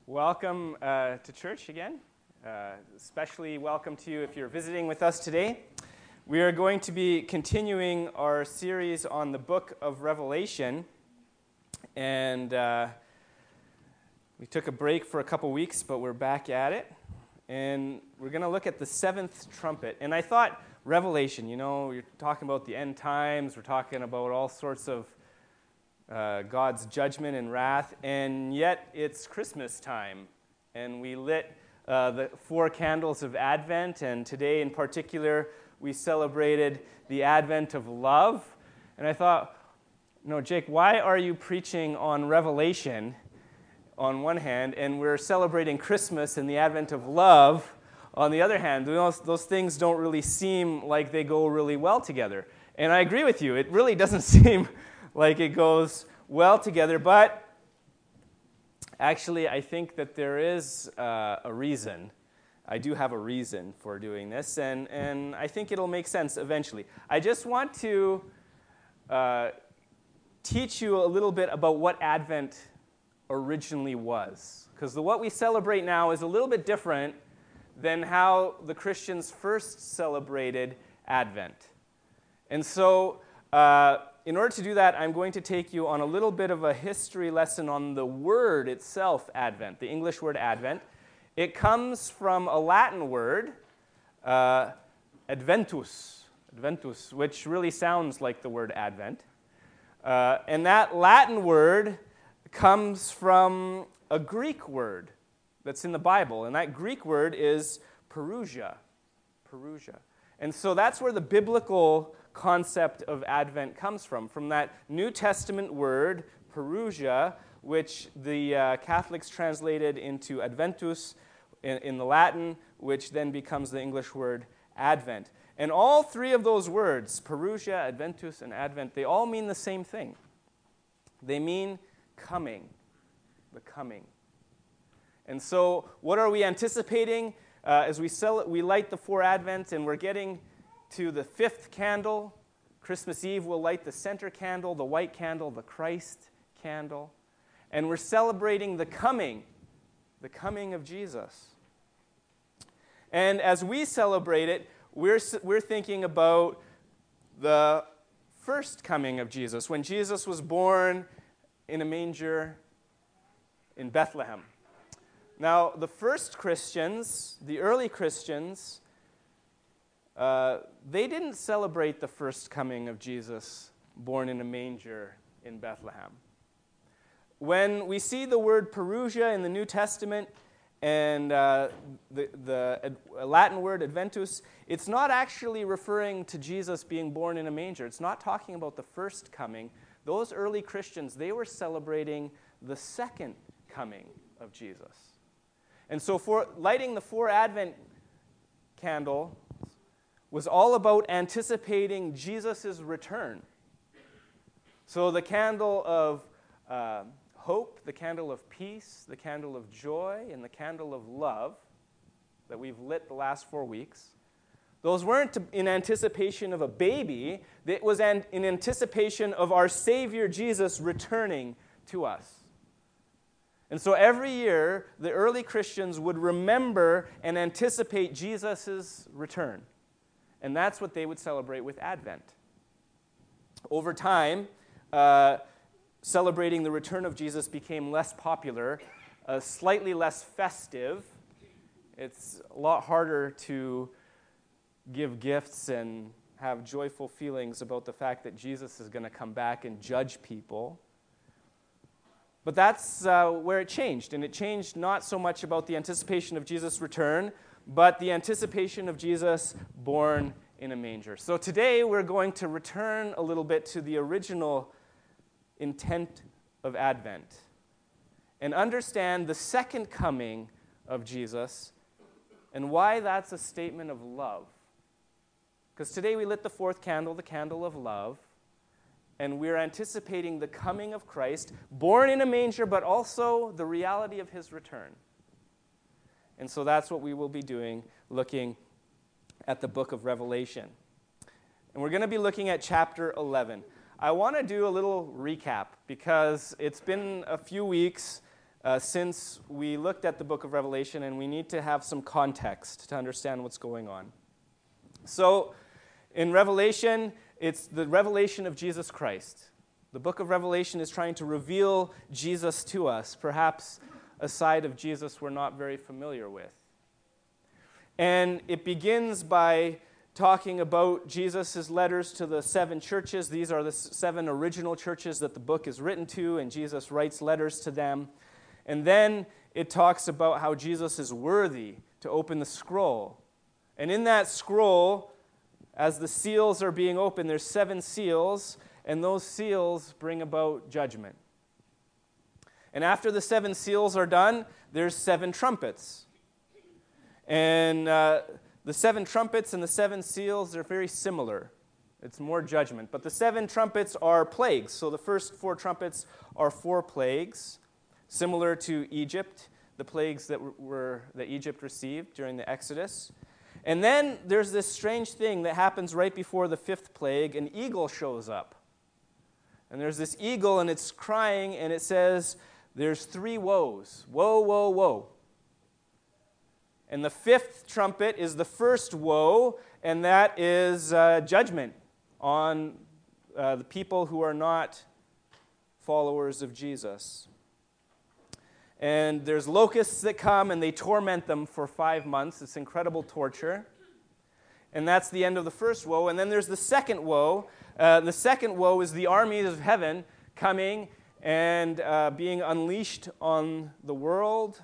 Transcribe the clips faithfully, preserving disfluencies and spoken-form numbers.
Welcome uh, to church again. Uh, especially welcome to you if you're visiting with us today. We are going to be continuing our series on the book of Revelation. And uh, we took a break for a couple weeks, but we're back at it. And we're going to look at the seventh trumpet. And I thought, Revelation, you know, you're talking about the end times. We're talking about all sorts of Uh, God's judgment and wrath, and yet it's Christmas time, and we lit uh, the four candles of Advent, and today in particular we celebrated the Advent of love. And I thought, no, Jake, why are you preaching on Revelation on one hand, and we're celebrating Christmas and the Advent of love on the other hand? Those, those things don't really seem like they go really well together. And I agree with you, it really doesn't seem like it goes well together, but actually I think that there is uh, a reason. I do have a reason for doing this, and, and I think it'll make sense eventually. I just want to uh, teach you a little bit about what Advent originally was, because what we celebrate now is a little bit different than how the Christians first celebrated Advent. And so uh, in order to do that, I'm going to take you on a little bit of a history lesson on the word itself, Advent, the English word Advent. It comes from a Latin word, uh, adventus, adventus, which really sounds like the word Advent. Uh, and that Latin word comes from a Greek word that's in the Bible, and that Greek word is parousia, parousia. And so that's where the biblical concept of Advent comes from, from that New Testament word, parousia, which the uh, Catholics translated into adventus in, in the Latin, which then becomes the English word Advent. And all three of those words, parousia, adventus, and Advent, they all mean the same thing. They mean coming, the coming. And so what are we anticipating uh, as we, sell, we light the four Advents, and we're getting to the fifth candle? Christmas Eve, we'll light the center candle, the white candle, the Christ candle. And we're celebrating the coming, the coming of Jesus. And as we celebrate it, we're, we're thinking about the first coming of Jesus, when Jesus was born in a manger in Bethlehem. Now, the first Christians, the early Christians, Uh, they didn't celebrate the first coming of Jesus born in a manger in Bethlehem. When we see the word parousia in the New Testament and uh, the, the ad, Latin word adventus, it's not actually referring to Jesus being born in a manger. It's not talking about the first coming. Those early Christians, they were celebrating the second coming of Jesus. And so for lighting the four Advent candle was all about anticipating Jesus' return. So the candle of uh, hope, the candle of peace, the candle of joy, and the candle of love that we've lit the last four weeks, those weren't in anticipation of a baby. It was in anticipation of our Savior Jesus returning to us. And so every year, the early Christians would remember and anticipate Jesus' return. And that's what they would celebrate with Advent. Over time, uh, celebrating the return of Jesus became less popular, uh, slightly less festive. It's a lot harder to give gifts and have joyful feelings about the fact that Jesus is going to come back and judge people. But that's uh, where it changed. And it changed not so much about the anticipation of Jesus' return, but the anticipation of Jesus born in a manger. So today we're going to return a little bit to the original intent of Advent and understand the second coming of Jesus and why that's a statement of love. Because today we lit the fourth candle, the candle of love, and we're anticipating the coming of Christ, born in a manger, but also the reality of his return. And so that's what we will be doing, looking at the book of Revelation. And we're going to be looking at chapter eleven. I want to do a little recap because it's been a few weeks uh, since we looked at the book of Revelation, and we need to have some context to understand what's going on. So, in Revelation, it's the revelation of Jesus Christ. The book of Revelation is trying to reveal Jesus to us, perhaps a side of Jesus we're not very familiar with. And it begins by talking about Jesus' letters to the seven churches. These are the seven original churches that the book is written to, and Jesus writes letters to them. And then it talks about how Jesus is worthy to open the scroll. And in that scroll, as the seals are being opened, there's seven seals, and those seals bring about judgment. And after the seven seals are done, there's seven trumpets. And uh, the seven trumpets and the seven seals are very similar. It's more judgment. But the seven trumpets are plagues. So the first four trumpets are four plagues, similar to Egypt, the plagues that were that Egypt received during the Exodus. And then there's this strange thing that happens right before the fifth plague. An eagle shows up. And there's this eagle, and it's crying, and it says, there's three woes. Woe, woe, woe. And the fifth trumpet is the first woe, and that is uh, judgment on uh, the people who are not followers of Jesus. And there's locusts that come, and they torment them for five months. It's incredible torture. And that's the end of the first woe. And then there's the second woe. Uh, the second woe is the armies of heaven coming and uh, being unleashed on the world.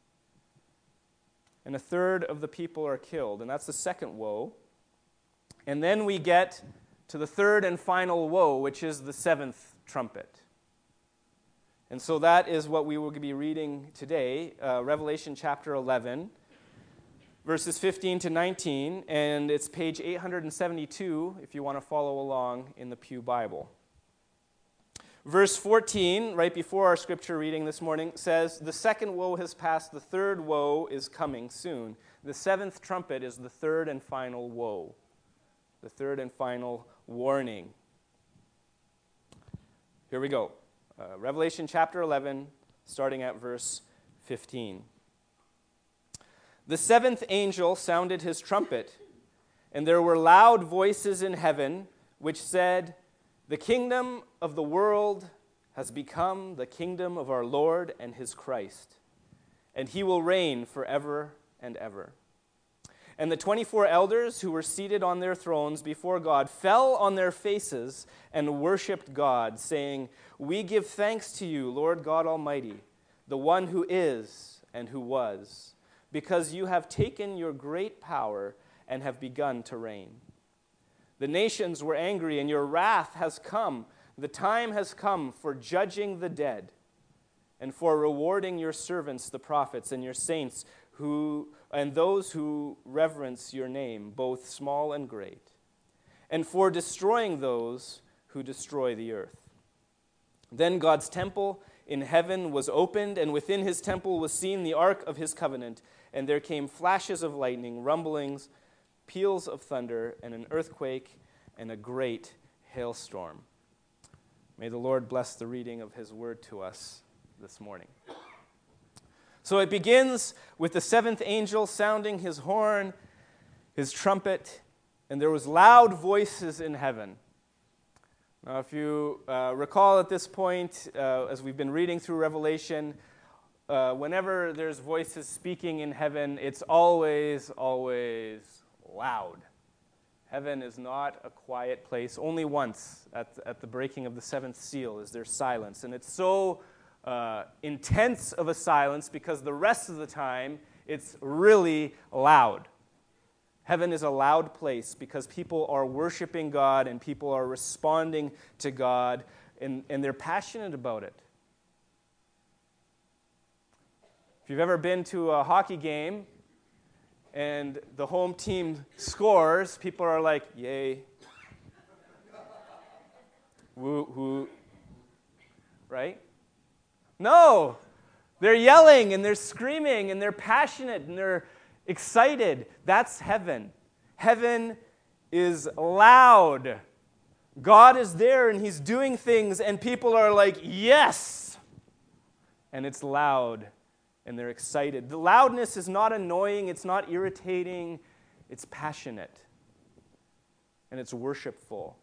And a third of the people are killed. And that's the second woe. And then we get to the third and final woe, which is the seventh trumpet. And so that is what we will be reading today, uh, Revelation chapter eleven, verses fifteen to nineteen. And it's page eight hundred seventy-two if you want to follow along in the Pew Bible. Verse fourteen, right before our scripture reading this morning, says, the second woe has passed, the third woe is coming soon. The seventh trumpet is the third and final woe, the third and final warning. Here we go. Uh, Revelation chapter eleven, starting at verse fifteen. The seventh angel sounded his trumpet, and there were loud voices in heaven which said, the kingdom of the world has become the kingdom of our Lord and his Christ, and he will reign forever and ever. And the twenty-four elders who were seated on their thrones before God fell on their faces and worshipped God, saying, we give thanks to you, Lord God Almighty, the one who is and who was, because you have taken your great power and have begun to reign. The nations were angry, and your wrath has come. The time has come for judging the dead and for rewarding your servants, the prophets, and your saints, who and those who reverence your name, both small and great, and for destroying those who destroy the earth. Then God's temple in heaven was opened, and within his temple was seen the ark of his covenant, and there came flashes of lightning, rumblings, peals of thunder, and an earthquake, and a great hailstorm. May the Lord bless the reading of his word to us this morning. So it begins with the seventh angel sounding his horn, his trumpet, and there was loud voices in heaven. Now, if you uh, recall at this point, uh, as we've been reading through Revelation, uh, whenever there's voices speaking in heaven, it's always, always loud. Heaven is not a quiet place. Only once at, at the breaking of the seventh seal is there silence. And it's so uh, intense of a silence because the rest of the time it's really loud. Heaven is a loud place because people are worshiping God and people are responding to God, and, and they're passionate about it. If you've ever been to a hockey game and the home team scores, people are like, yay. Woo, woo. Right? No! They're yelling and they're screaming and they're passionate and they're excited. That's heaven. Heaven is loud. God is there and he's doing things and people are like, yes! and it's loud, and they're excited. The loudness is not annoying, it's not irritating, it's passionate, and it's worshipful.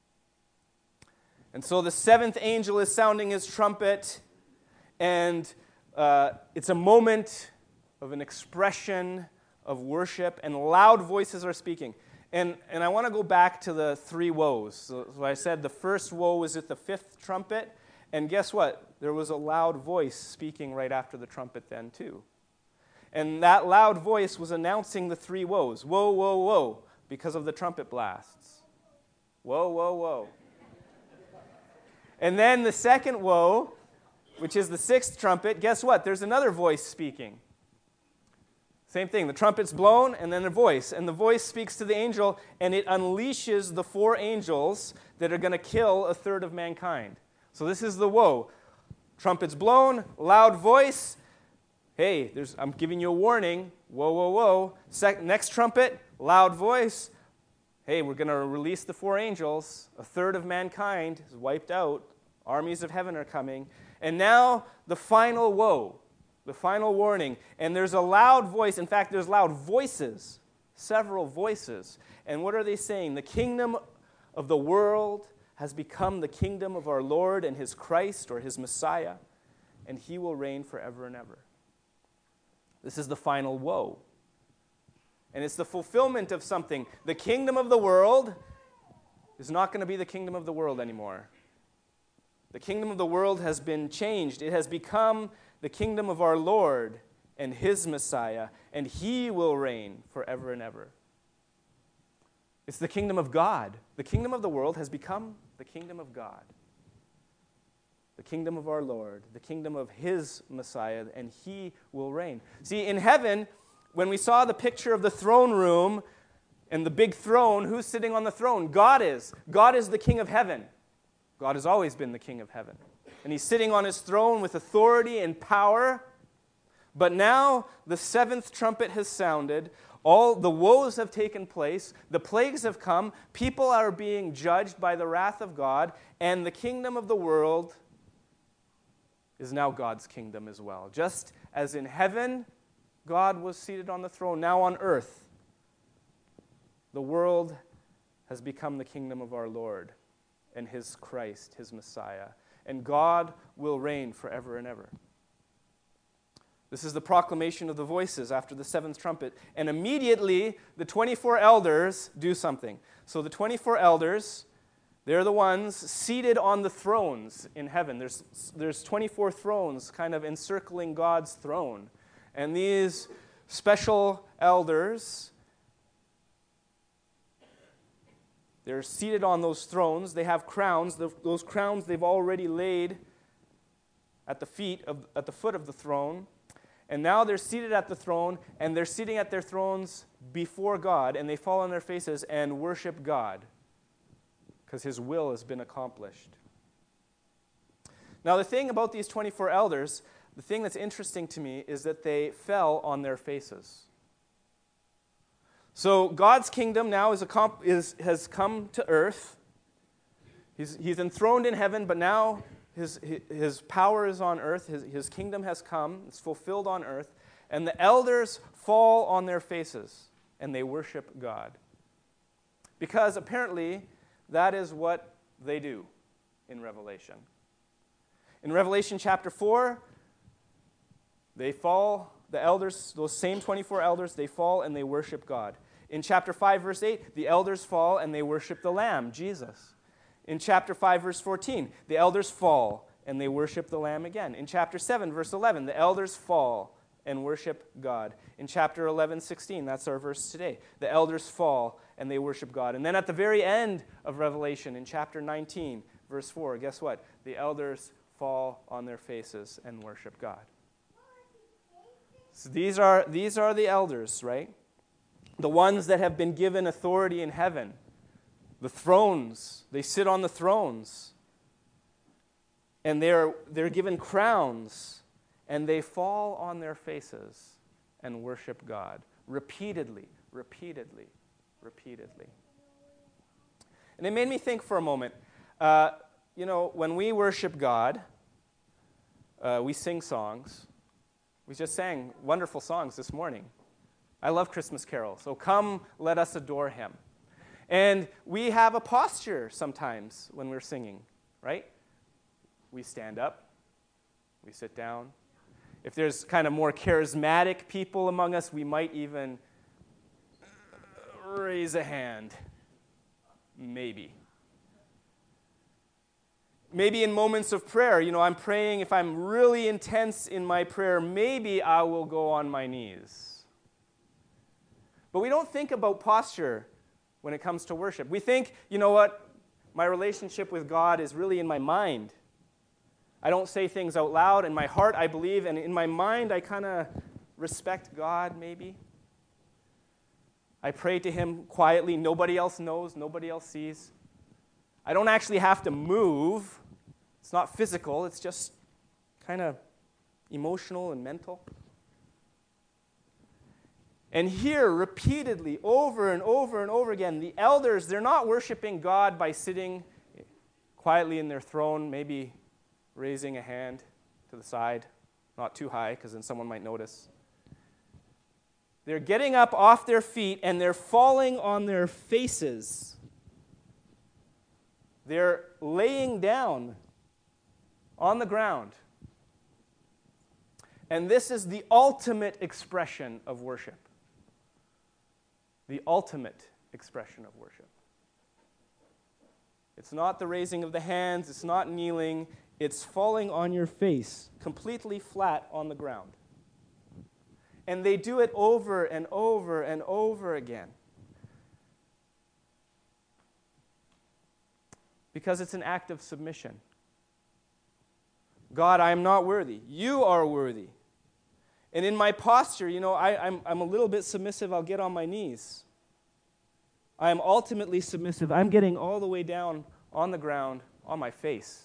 And so the seventh angel is sounding his trumpet, and uh, it's a moment of an expression of worship, and loud voices are speaking. And, and I want to go back to the three woes. So, so I said the first woe was at the fifth trumpet, and guess what? There was a loud voice speaking right after the trumpet then too. And that loud voice was announcing the three woes. Woe, woe, woe, because of the trumpet blasts. Woe, woe, woe. And then the second woe, which is the sixth trumpet, guess what? There's another voice speaking. Same thing. The trumpet's blown, and then a voice. And the voice speaks to the angel, and it unleashes the four angels that are going to kill a third of mankind. So this is the woe. Trumpet's blown, loud voice. Hey, there's, I'm giving you a warning. Whoa, whoa, whoa. Sec- next trumpet, loud voice. Hey, we're going to release the four angels. A third of mankind is wiped out. Armies of heaven are coming. And now the final woe, the final warning. And there's a loud voice. In fact, there's loud voices, several voices. And what are they saying? The kingdom of the world has become the kingdom of our Lord and his Christ, or his Messiah, and he will reign forever and ever. This is the final woe. And it's the fulfillment of something. The kingdom of the world is not going to be the kingdom of the world anymore. The kingdom of the world has been changed. It has become the kingdom of our Lord and his Messiah, and he will reign forever and ever. It's the kingdom of God. The kingdom of the world has become the kingdom of God. The kingdom of our Lord, the kingdom of his Messiah, and he will reign. See, in heaven, when we saw the picture of the throne room and the big throne, who's sitting on the throne? God is. God is the king of heaven. God has always been the king of heaven. And he's sitting on his throne with authority and power. But now the seventh trumpet has sounded. All the woes have taken place. The plagues have come. People are being judged by the wrath of God. And the kingdom of the world is now God's kingdom as well. Just as in heaven, God was seated on the throne, now on earth, the world has become the kingdom of our Lord and his Christ, his Messiah. And God will reign forever and ever. This is the proclamation of the voices after the seventh trumpet. And immediately, the twenty-four elders do something. So the twenty-four elders, they're the ones seated on the thrones in heaven. There's, there's twenty-four thrones kind of encircling God's throne. And these special elders, they're seated on those thrones. They have crowns. Those crowns they've already laid at the feet of, at the foot of the throne. And now they're seated at the throne, and they're sitting at their thrones before God, and they fall on their faces and worship God because his will has been accomplished. Now, the thing about these twenty-four elders, the thing that's interesting to me is that they fell on their faces. So God's kingdom now is, a, is has come to earth. He's, he's enthroned in heaven, but now his, his power is on earth. His, his kingdom has come. It's fulfilled on earth. And the elders fall on their faces, and they worship God. Because apparently, that is what they do in Revelation. In Revelation chapter four, they fall, the elders, those same twenty-four elders, they fall and they worship God. In chapter five, verse eight, the elders fall and they worship the Lamb, Jesus. In chapter five, verse fourteen, the elders fall and they worship the Lamb again. In chapter seven, verse eleven, the elders fall and worship God. In chapter eleven, sixteen, that's our verse today, the elders fall and they worship God. And then at the very end of Revelation, in chapter nineteen, verse four, guess what? The elders fall on their faces and worship God. So these are, these are the elders, right? The ones that have been given authority in heaven. The thrones, they sit on the thrones. And they're, they're given crowns. And they fall on their faces and worship God. Repeatedly, repeatedly, repeatedly. And it made me think for a moment, uh, you know, when we worship God, uh, we sing songs. We just sang wonderful songs this morning. I love Christmas carols. So come, let us adore him. And we have a posture sometimes when we're singing, right? We stand up. We sit down. If there's kind of more charismatic people among us, we might even raise a hand. Maybe. Maybe in moments of prayer, you know, I'm praying, if I'm really intense in my prayer, maybe I will go on my knees. But we don't think about posture when it comes to worship. We think, you know what, my relationship with God is really in my mind. I don't say things out loud. In my heart, I believe, and in my mind, I kind of respect God, maybe. I pray to him quietly. Nobody else knows. Nobody else sees. I don't actually have to move. It's not physical. It's just kind of emotional and mental. And here, repeatedly, over and over and over again, the elders, they're not worshiping God by sitting quietly in their throne, maybe raising a hand to the side, not too high, because then someone might notice. They're getting up off their feet, and they're falling on their faces. They're laying down on the ground. And this is the ultimate expression of worship. The ultimate expression of worship. It's not the raising of the hands, it's not kneeling, it's falling on your face, completely flat on the ground. And they do it over and over and over again. Because it's an act of submission. God, I am not worthy. You are worthy. And in my posture, you know, I, I'm, I'm a little bit submissive. I'll get on my knees. I am ultimately submissive. I'm getting all the way down on the ground, on my face.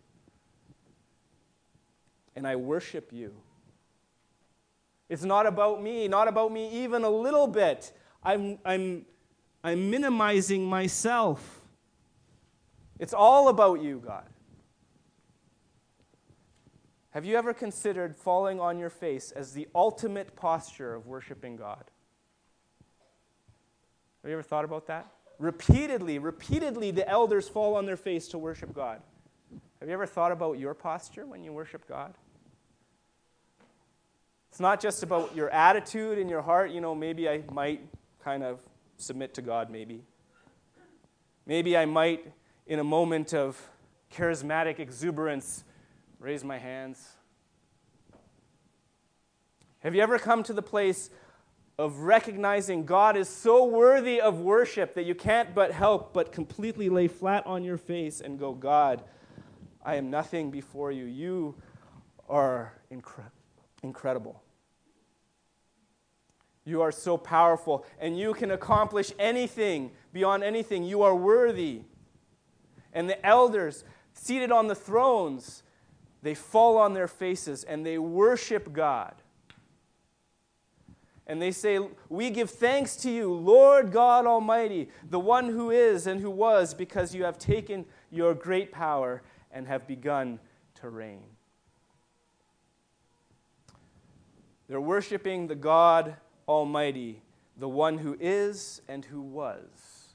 And I worship you. It's not about me, not about me even a little bit. I'm, I'm, I'm minimizing myself. It's all about you, God. Have you ever considered falling on your face as the ultimate posture of worshiping God? Have you ever thought about that? Repeatedly, repeatedly, the elders fall on their face to worship God. Have you ever thought about your posture when you worship God? It's not just about your attitude in your heart. You know, maybe I might kind of submit to God, maybe. Maybe I might, in a moment of charismatic exuberance, raise my hands. Have you ever come to the place of recognizing God is so worthy of worship that you can't but help but completely lay flat on your face and go, God, I am nothing before you. You are incre- incredible. You are so powerful, and you can accomplish anything, beyond anything. You are worthy. And the elders, seated on the thrones, they fall on their faces and they worship God. And they say, we give thanks to you, Lord God Almighty, the one who is and who was, because you have taken your great power and have begun to reign. They're worshiping the God Almighty, the one who is and who was.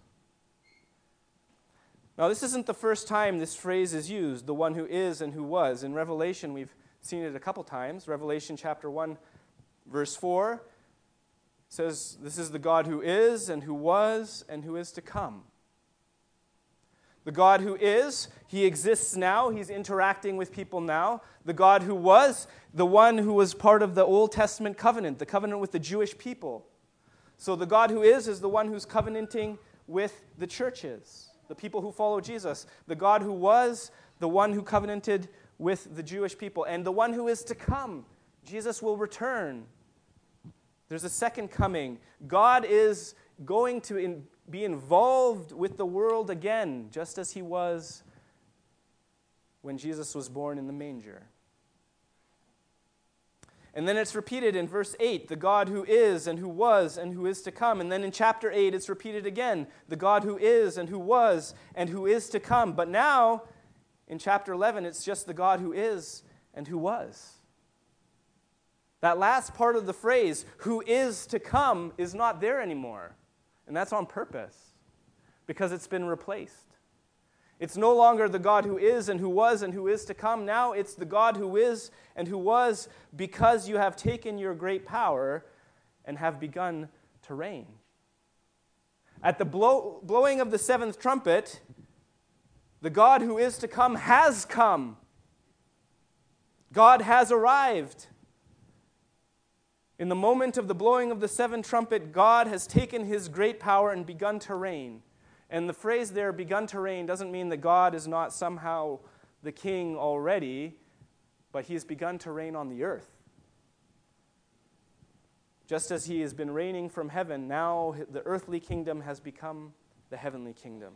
Now, this isn't the first time this phrase is used, the one who is and who was. In Revelation, we've seen it a couple times. Revelation chapter one, verse four says, this is the God who is and who was and who is to come. The God who is, he exists now. He's interacting with people now. The God who was, the one who was part of the Old Testament covenant, the covenant with the Jewish people. So the God who is is the one who's covenanting with the churches, the people who follow Jesus. The God who was, the one who covenanted with the Jewish people. And the one who is to come, Jesus will return. There's a second coming. God is going to in, be involved with the world again, just as he was when Jesus was born in the manger. And then it's repeated in verse eight, the God who is and who was and who is to come. And then in chapter eight, it's repeated again, the God who is and who was and who is to come. But now, in chapter eleven, it's just the God who is and who was. That last part of the phrase, who is to come, is not there anymore. And that's on purpose, because it's been replaced. It's no longer the God who is and who was and who is to come. Now it's the God who is and who was, because you have taken your great power and have begun to reign. At the blow, blowing of the seventh trumpet, the God who is to come has come. God has arrived. In the moment of the blowing of the seventh trumpet, God has taken his great power and begun to reign. And the phrase there, begun to reign, doesn't mean that God is not somehow the king already, but he has begun to reign on the earth. Just as he has been reigning from heaven, now the earthly kingdom has become the heavenly kingdom.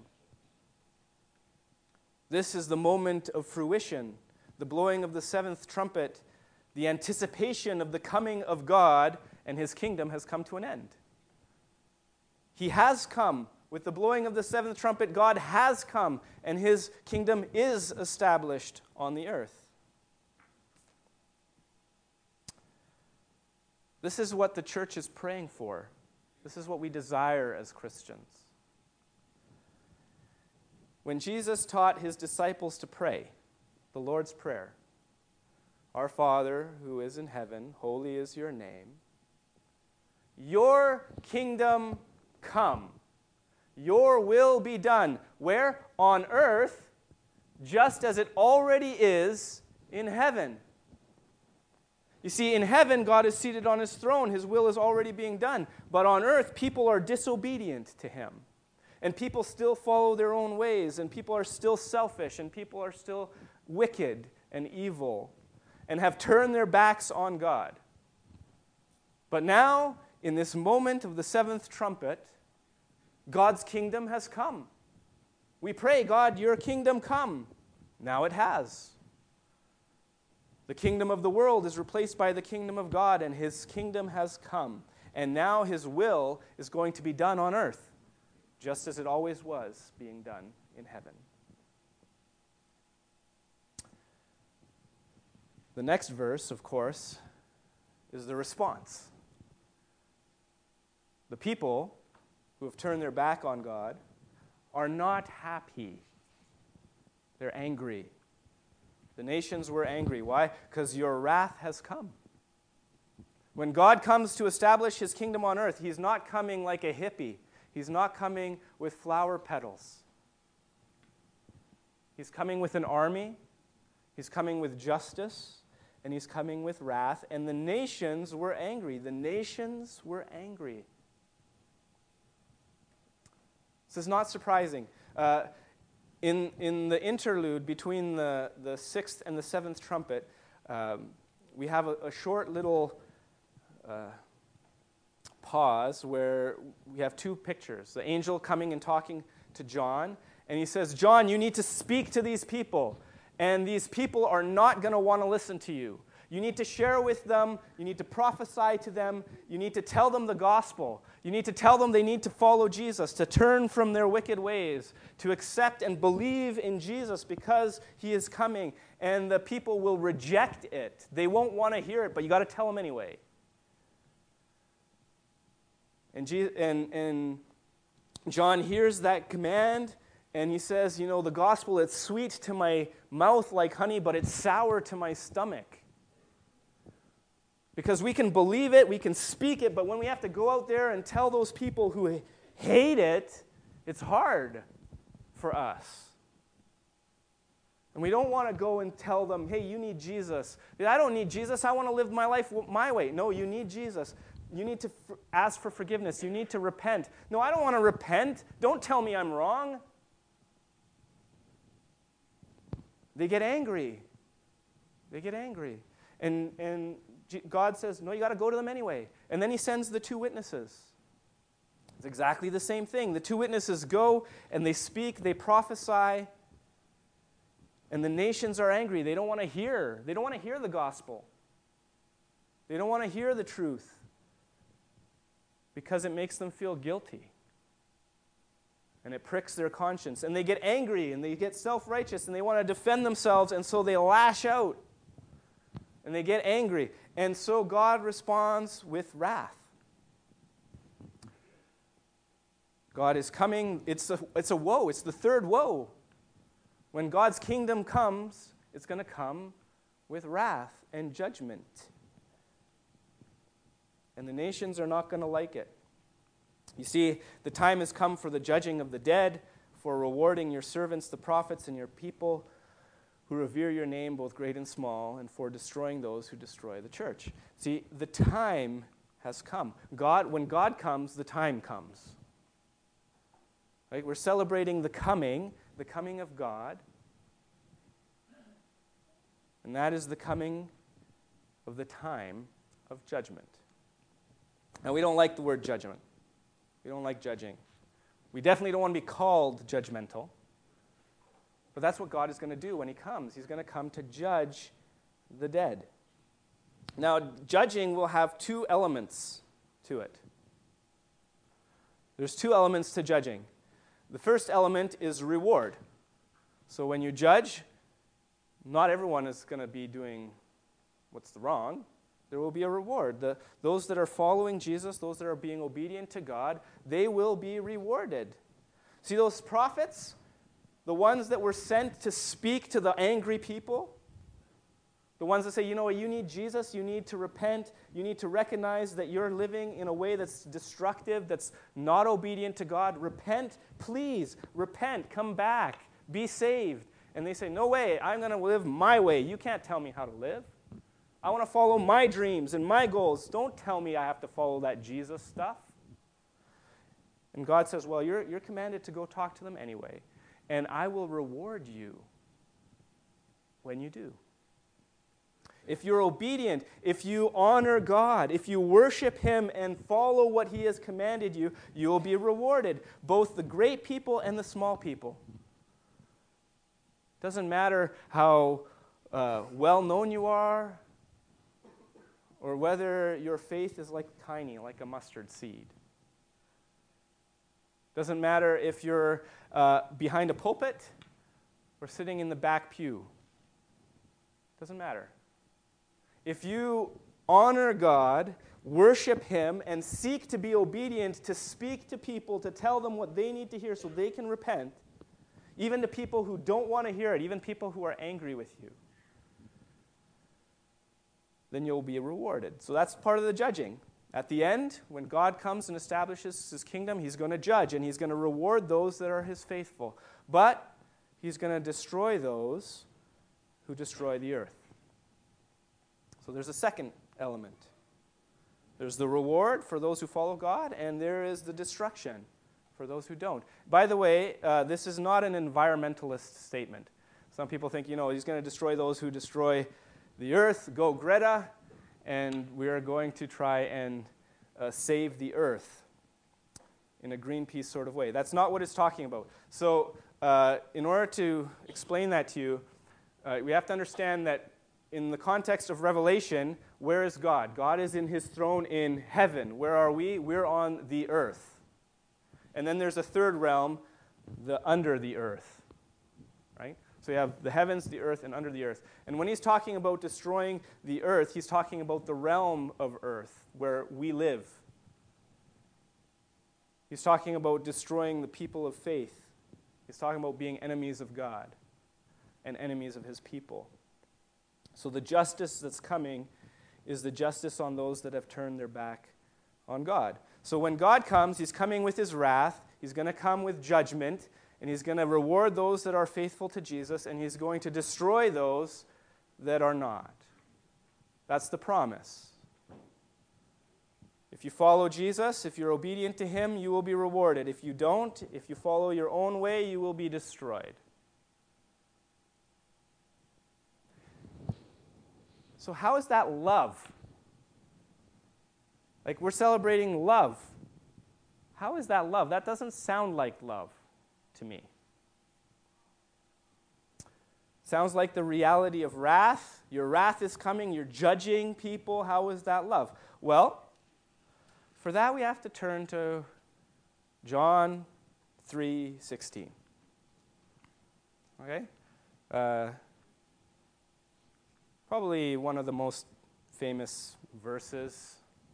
This is the moment of fruition, the blowing of the seventh trumpet. The anticipation of the coming of God and his kingdom has come to an end. He has come. With the blowing of the seventh trumpet, God has come, and his kingdom is established on the earth. This is what the church is praying for. This is what we desire as Christians. When Jesus taught his disciples to pray, the Lord's Prayer, Our Father who is in heaven, holy is your name. Your kingdom come. Your will be done. Where? On earth, just as it already is in heaven. You see, in heaven, God is seated on his throne. His will is already being done. But on earth, people are disobedient to him. And people still follow their own ways. And people are still selfish. And people are still wicked and evil. And have turned their backs on God. But now, in this moment of the seventh trumpet, God's kingdom has come. We pray, God, your kingdom come. Now it has. The kingdom of the world is replaced by the kingdom of God, and his kingdom has come. And now his will is going to be done on earth, just as it always was being done in heaven. The next verse, of course, is the response. The people who have turned their back on God are not happy. They're angry. The nations were angry. Why? Because your wrath has come. When God comes to establish his kingdom on earth, he's not coming like a hippie. He's not coming with flower petals. He's coming with an army. He's coming with justice. And he's coming with wrath. And the nations were angry. The nations were angry. This is not surprising. Uh, in, in the interlude between the, the sixth and the seventh trumpet, um, we have a, a short little uh, pause where we have two pictures. The angel coming and talking to John, and he says, John, you need to speak to these people, and these people are not going to want to listen to you. You need to share with them. You need to prophesy to them. You need to tell them the gospel. You need to tell them they need to follow Jesus, to turn from their wicked ways, to accept and believe in Jesus because he is coming. And the people will reject it. They won't want to hear it, but you got to tell them anyway. And, Je- and, and John hears that command, and he says, you know, the gospel, it's sweet to my mouth like honey, but it's sour to my stomach. Because we can believe it, we can speak it, but when we have to go out there and tell those people who hate it, it's hard for us. And we don't want to go and tell them, hey, you need Jesus. I don't need Jesus. I want to live my life my way. No, you need Jesus. You need to f- ask for forgiveness. You need to repent. No, I don't want to repent. Don't tell me I'm wrong. They get angry. They get angry. And, and God says, no, you got to go to them anyway. And then he sends the two witnesses. It's exactly the same thing. The two witnesses go and they speak, they prophesy, and the nations are angry. They don't want to hear. They don't want to hear the gospel. They don't want to hear the truth because it makes them feel guilty. And it pricks their conscience. And they get angry and they get self-righteous and they want to defend themselves, and so they lash out. And they get angry. And so God responds with wrath. God is coming. It's a, it's a woe. It's the third woe. When God's kingdom comes, it's going to come with wrath and judgment. And the nations are not going to like it. You see, the time has come for the judging of the dead, for rewarding your servants, the prophets, and your people who revere your name, both great and small, and for destroying those who destroy the church. See, the time has come. God, when God comes, the time comes. Right? We're celebrating the coming, the coming of God. And that is the coming of the time of judgment. Now, we don't like the word judgment. We don't like judging. We definitely don't want to be called judgmental. But that's what God is going to do when he comes. He's going to come to judge the dead. Now, judging will have two elements to it. There's two elements to judging. The first element is reward. So when you judge, not everyone is going to be doing what's the wrong. There will be a reward. The, those that are following Jesus, those that are being obedient to God, they will be rewarded. See those prophets? The ones that were sent to speak to the angry people? The ones that say, you know what, you need Jesus, you need to repent, you need to recognize that you're living in a way that's destructive, that's not obedient to God. Repent, please, repent, come back, be saved. And they say, no way, I'm going to live my way. You can't tell me how to live. I want to follow my dreams and my goals. Don't tell me I have to follow that Jesus stuff. And God says, well, you're, you're commanded to go talk to them anyway. And I will reward you when you do. If you're obedient, if you honor God, if you worship him and follow what he has commanded you, you will be rewarded, both the great people and the small people. Doesn't matter how uh, well-known you are or whether your faith is like tiny, like a mustard seed. Doesn't matter if you're uh, behind a pulpit or sitting in the back pew. Doesn't matter. If you honor God, worship him, and seek to be obedient, to speak to people, to tell them what they need to hear so they can repent, even to people who don't want to hear it, even people who are angry with you, then you'll be rewarded. So that's part of the judging. At the end, when God comes and establishes his kingdom, he's going to judge, and he's going to reward those that are his faithful. But he's going to destroy those who destroy the earth. So there's a second element. There's the reward for those who follow God, and there is the destruction for those who don't. By the way, uh, this is not an environmentalist statement. Some people think, you know, he's going to destroy those who destroy the earth, go Greta, and we are going to try and uh, save the earth in a Greenpeace sort of way. That's not what it's talking about. So uh, in order to explain that to you, uh, we have to understand that in the context of Revelation, where is God? God is in his throne in heaven. Where are we? We're on the earth. And then there's a third realm, the under the earth. Right? So you have the heavens, the earth, and under the earth. And when he's talking about destroying the earth, he's talking about the realm of earth where we live. He's talking about destroying the people of faith. He's talking about being enemies of God and enemies of his people. So the justice that's coming is the justice on those that have turned their back on God. So when God comes, he's coming with his wrath. He's going to come with judgment. And he's going to reward those that are faithful to Jesus. And he's going to destroy those that are not. That's the promise. If you follow Jesus, if you're obedient to him, you will be rewarded. If you don't, if you follow your own way, you will be destroyed. So how is that love? Like, we're celebrating love. How is that love? That doesn't sound like love to me. Sounds like the reality of wrath. Your wrath is coming. You're judging people. How is that love? Well, for that we have to turn to John three sixteen. Okay? Uh, Probably one of the most famous verses.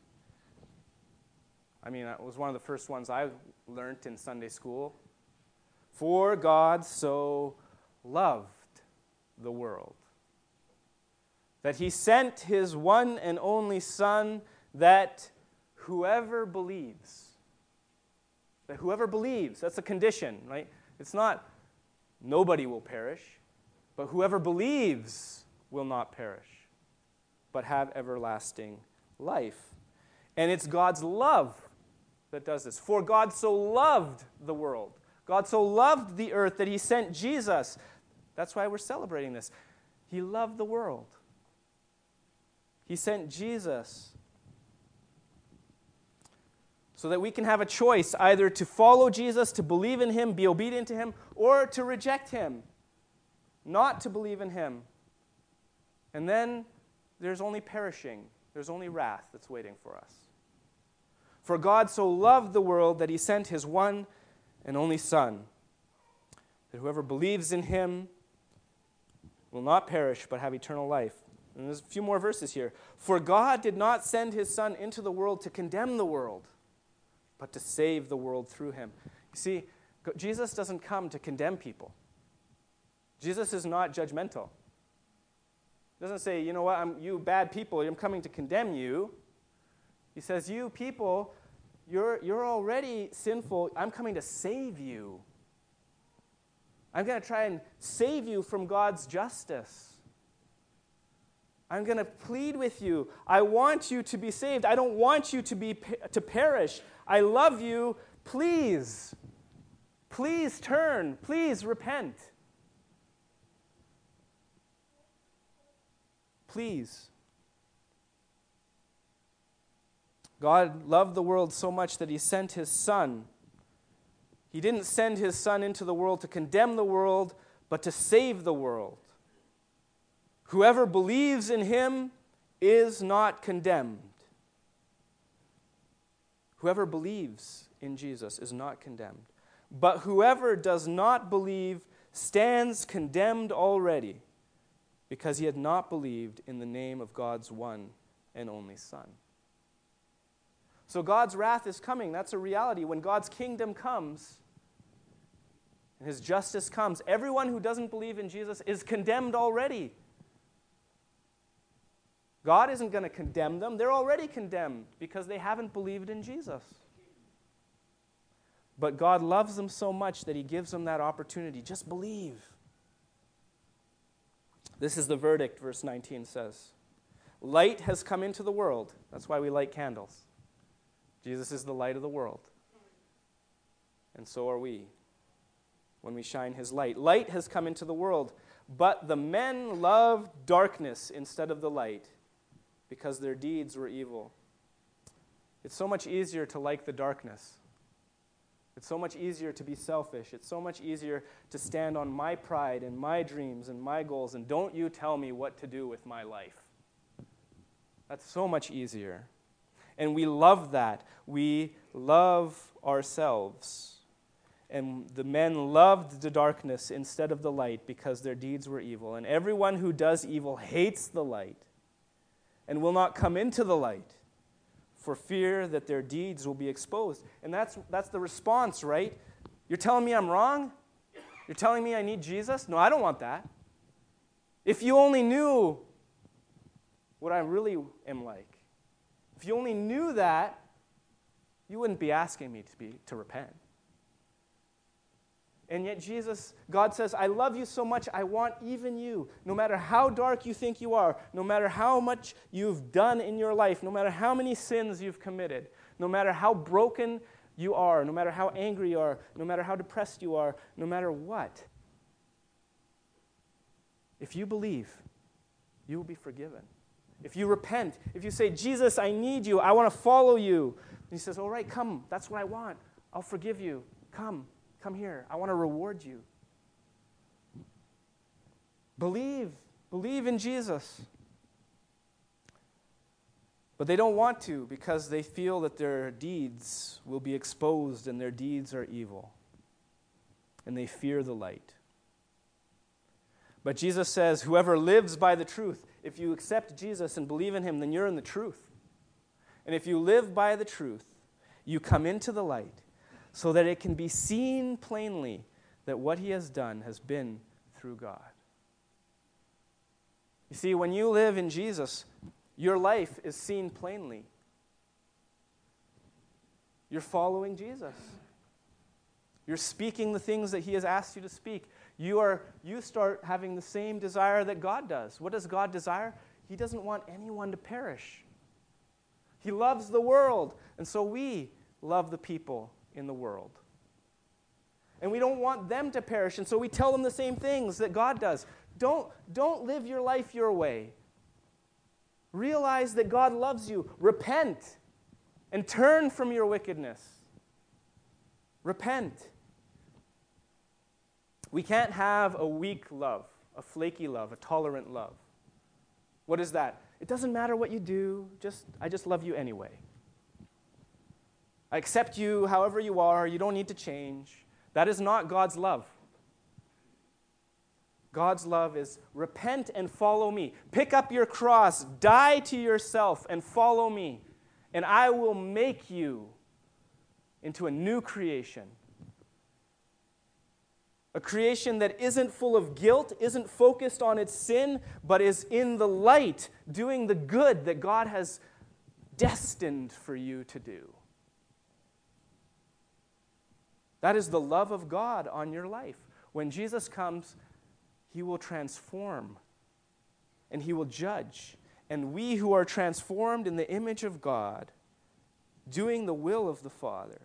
I mean, it was one of the first ones I learned in Sunday school. For God so loved the world, that he sent his one and only Son, that whoever believes, that whoever believes, that's a condition, right? It's not nobody will perish, but whoever believes will not perish, but have everlasting life. And it's God's love that does this. For God so loved the world. God so loved the earth that he sent Jesus. That's why we're celebrating this. He loved the world. He sent Jesus so that we can have a choice either to follow Jesus, to believe in him, be obedient to him, or to reject him, not to believe in him. And then there's only perishing. There's only wrath that's waiting for us. For God so loved the world that he sent his one and only Son, that whoever believes in him will not perish but have eternal life. And there's a few more verses here. For God did not send his Son into the world to condemn the world, but to save the world through him. You see, Jesus doesn't come to condemn people. Jesus is not judgmental. He doesn't say, you know what, I'm, you bad people, I'm coming to condemn you. He says, you people, you're, you're already sinful. I'm coming to save you. I'm going to try and save you from God's justice. I'm going to plead with you. I want you to be saved. I don't want you to be to perish. I love you. Please, please turn. Please repent. Please. God loved the world so much that he sent his Son. He didn't send his Son into the world to condemn the world, but to save the world. Whoever believes in him is not condemned. Whoever believes in Jesus is not condemned. But whoever does not believe stands condemned already, because he had not believed in the name of God's one and only Son. So God's wrath is coming. That's a reality. When God's kingdom comes and his justice comes, everyone who doesn't believe in Jesus is condemned already. God isn't going to condemn them. They're already condemned because they haven't believed in Jesus. But God loves them so much that he gives them that opportunity. Just believe. This is the verdict, verse nineteen says. Light has come into the world. That's why we light candles. Jesus is the light of the world. And so are we when we shine his light. Light has come into the world, but the men loved darkness instead of the light because their deeds were evil. It's so much easier to like the darkness. It's so much easier to be selfish. It's so much easier to stand on my pride and my dreams and my goals, and don't you tell me what to do with my life. That's so much easier. And we love that. We love ourselves. And the men loved the darkness instead of the light because their deeds were evil. And everyone who does evil hates the light and will not come into the light for fear that their deeds will be exposed. And that's, that's the response, right? You're telling me I'm wrong? You're telling me I need Jesus? No, I don't want that. If you only knew what I really am like, if you only knew that, you wouldn't be asking me to be to repent. And yet Jesus, God says, I love you so much, I want even you. No matter how dark you think you are, no matter how much you've done in your life, no matter how many sins you've committed, no matter how broken you are, no matter how angry you are, no matter how depressed you are, no matter what, if you believe, you will be forgiven. If you repent, if you say, Jesus, I need you, I want to follow you. And he says, all right, come, that's what I want. I'll forgive you. Come, come here. I want to reward you. Believe, believe in Jesus. But they don't want to because they feel that their deeds will be exposed and their deeds are evil. And they fear the light. But Jesus says, whoever lives by the truth, If you accept Jesus and believe in him, then you're in the truth. And if you live by the truth, you come into the light so that it can be seen plainly that what he has done has been through God. You see, when you live in Jesus, your life is seen plainly. You're following Jesus. You're speaking the things that he has asked you to speak. You are you start having the same desire that God does. What does God desire? He doesn't want anyone to perish. He loves the world, and so we love the people in the world. And we don't want them to perish, and so we tell them the same things that God does. Don't, don't live your life your way. Realize that God loves you. Repent and turn from your wickedness. Repent. We can't have a weak love, a flaky love, a tolerant love. What is that? It doesn't matter what you do, just I just love you anyway. I accept you however you are, you don't need to change. That is not God's love. God's love is repent and follow me. Pick up your cross, die to yourself, and follow me. And I will make you into a new creation. A creation that isn't full of guilt, isn't focused on its sin, but is in the light, doing the good that God has destined for you to do. That is the love of God on your life. When Jesus comes, he will transform and he will judge. And we who are transformed in the image of God, doing the will of the Father,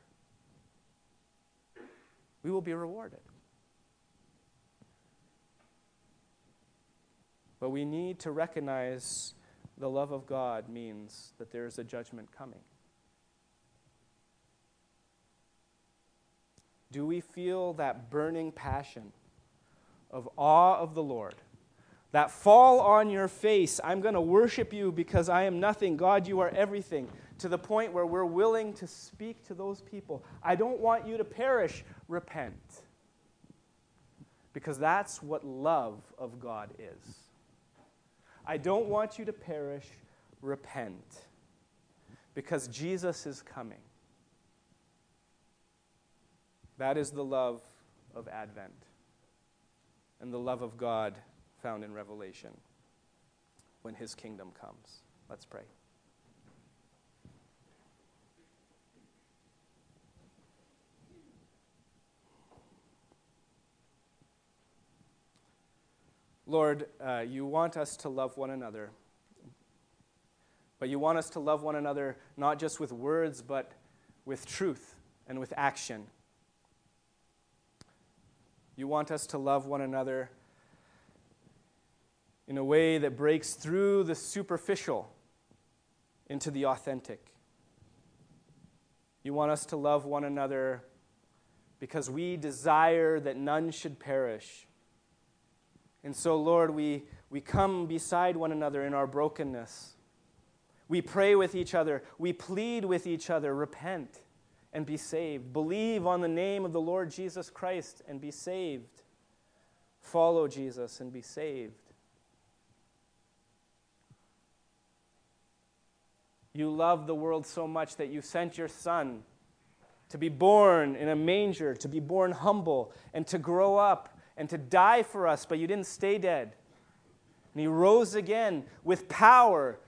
we will be rewarded. But we need to recognize the love of God means that there is a judgment coming. Do we feel that burning passion of awe of the Lord? That fall on your face, I'm going to worship you because I am nothing. God, you are everything. To the point where we're willing to speak to those people. I don't want you to perish. Repent. Because that's what love of God is. I don't want you to perish. Repent. Because Jesus is coming. That is the love of Advent and the love of God found in Revelation when his kingdom comes. Let's pray. Lord, uh, you want us to love one another, but you want us to love one another not just with words, but with truth and with action. You want us to love one another in a way that breaks through the superficial into the authentic. You want us to love one another because we desire that none should perish. And so, Lord, we, we come beside one another in our brokenness. We pray with each other. We plead with each other. Repent and be saved. Believe on the name of the Lord Jesus Christ and be saved. Follow Jesus and be saved. You love the world so much that you sent your Son to be born in a manger, to be born humble, and to grow up and to die for us, but you didn't stay dead. And he rose again with power,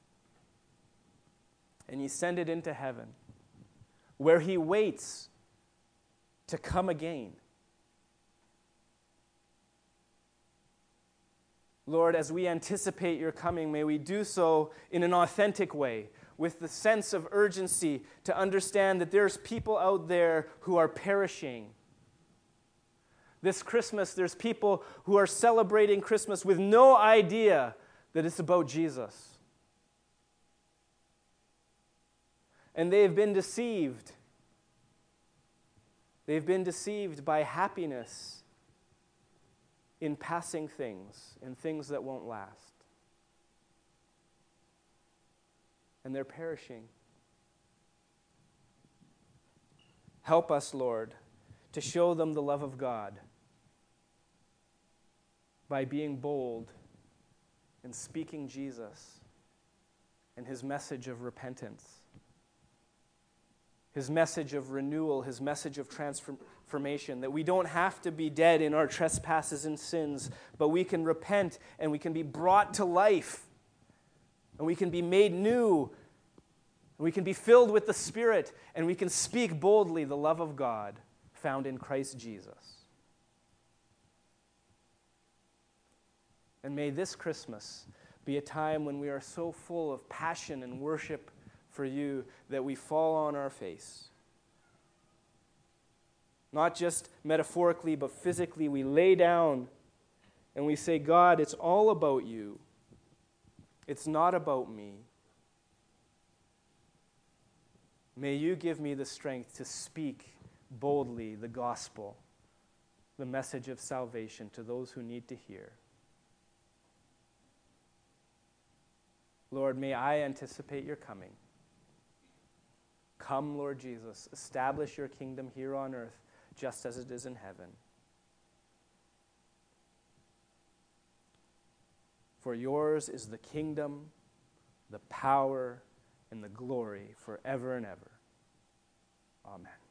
and he ascended into heaven, where he waits to come again. Lord, as we anticipate your coming, may we do so in an authentic way, with the sense of urgency to understand that there's people out there who are perishing. This Christmas, there's people who are celebrating Christmas with no idea that it's about Jesus. And they've been deceived. They've been deceived by happiness in passing things, in things that won't last. And they're perishing. Help us, Lord, to show them the love of God by being bold in speaking Jesus and his message of repentance, his message of renewal, his message of transformation, that we don't have to be dead in our trespasses and sins, but we can repent and we can be brought to life, and we can be made new, and we can be filled with the Spirit, and we can speak boldly the love of God found in Christ Jesus. And may this Christmas be a time when we are so full of passion and worship for you that we fall on our face. Not just metaphorically, but physically, we lay down and we say, God, it's all about you. It's not about me. May you give me the strength to speak boldly the gospel, the message of salvation to those who need to hear. Lord, may I anticipate your coming. Come, Lord Jesus, establish your kingdom here on earth just as it is in heaven. For yours is the kingdom, the power, and the glory forever and ever. Amen.